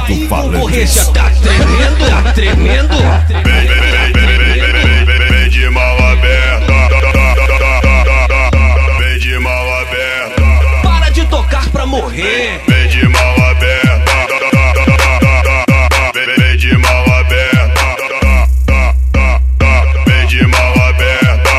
Concorrência tá tremendo, tá tremendo. Vem de mão aberta, vem de mão aberta. Para de tocar pra morrer. Vem de mão aberta, vem de mão aberta, vem de mão aberta,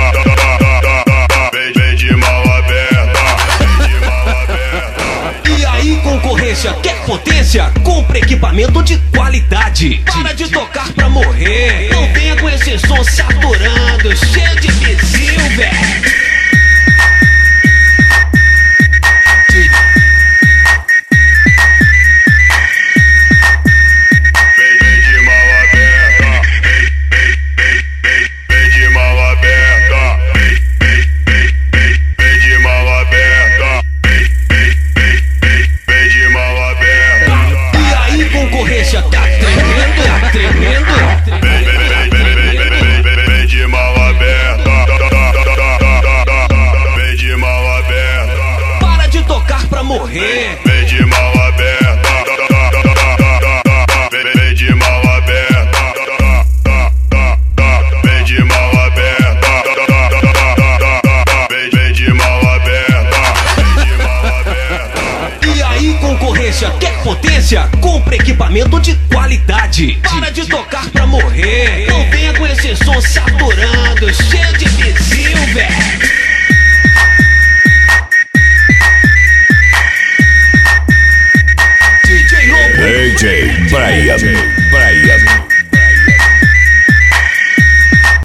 vem de mão aberta, vem de mão aberta. E aí, concorrência, quer potência? Compre equipamento de qualidade. Para de tocar pra morrer. Não venha com esse som saturando, cheio de vizinho, velho. Morrer. Vem de mão aberta, vem de mão aberta, vem de mão aberta, vem de mão aberta, vem de mão aberta. E aí, concorrência, quer potência? Compre equipamento de qualidade. Para de tocar pra morrer. Não venha com esse som saturando, cheio